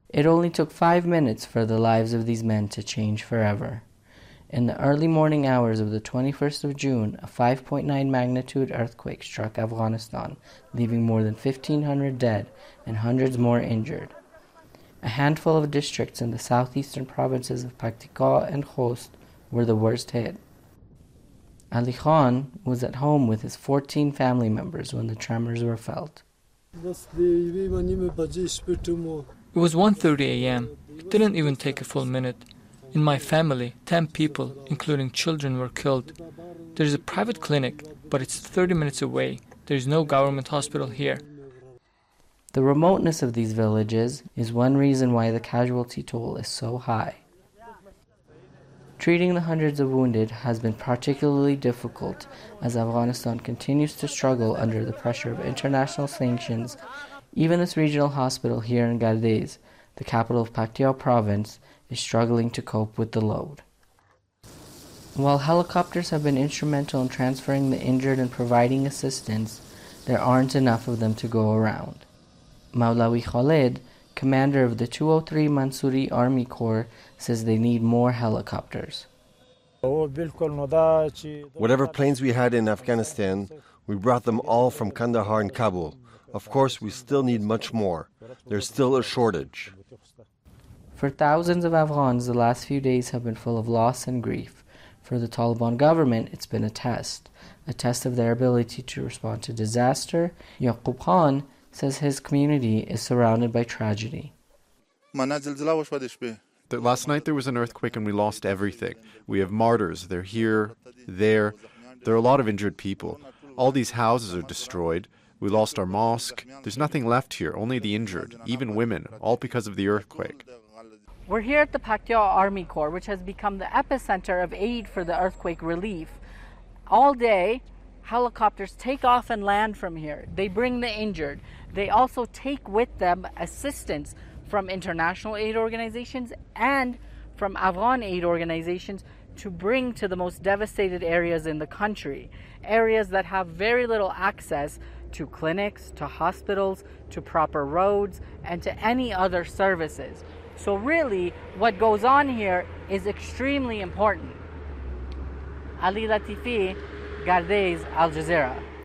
It only took 5 minutes for the lives of these men to change forever. In the early morning hours of the 21st of June, a 5.9 magnitude earthquake struck Afghanistan, leaving more than 1,500 dead and hundreds more injured. A handful of districts in the southeastern provinces of Paktika and Khost were the worst hit. Ali Khan was at home with his 14 family members when the tremors were felt. It was 1:30 a.m. It didn't even take a full minute. In my family, 10 people, including children, were killed. There is a private clinic, but it's 30 minutes away. There is no government hospital here. The remoteness of these villages is one reason why the casualty toll is so high. Treating the hundreds of wounded has been particularly difficult as Afghanistan continues to struggle under the pressure of international sanctions. Even this regional hospital here in Gardez, the capital of Paktia province, is struggling to cope with the load. While helicopters have been instrumental in transferring the injured and providing assistance, there aren't enough of them to go around. Maulawi Khalid, commander of the 203 Mansouri Army Corps, says they need more helicopters. Whatever planes we had in Afghanistan, we brought them all from Kandahar and Kabul. Of course, we still need much more. There's still a shortage. For thousands of Afghans, the last few days have been full of loss and grief. For the Taliban government, it's been a test of their ability to respond to disaster. Yaqub Khan says his community is surrounded by tragedy. Last night there was an earthquake and we lost everything. We have martyrs. They're here, there. There are a lot of injured people. All these houses are destroyed. We lost our mosque. There's nothing left here, only the injured, even women, all because of the earthquake. We're here at the Paktia Army Corps, which has become the epicenter of aid for the earthquake relief. All day, helicopters take off and land from here. They bring the injured. They also take with them assistance from international aid organizations and from Afghan aid organizations to bring to the most devastated areas in the country, areas that have very little access to clinics, to hospitals, to proper roads, and to any other services. So really, what goes on here is extremely important. Ali Latifi, Gardez, Al Jazeera.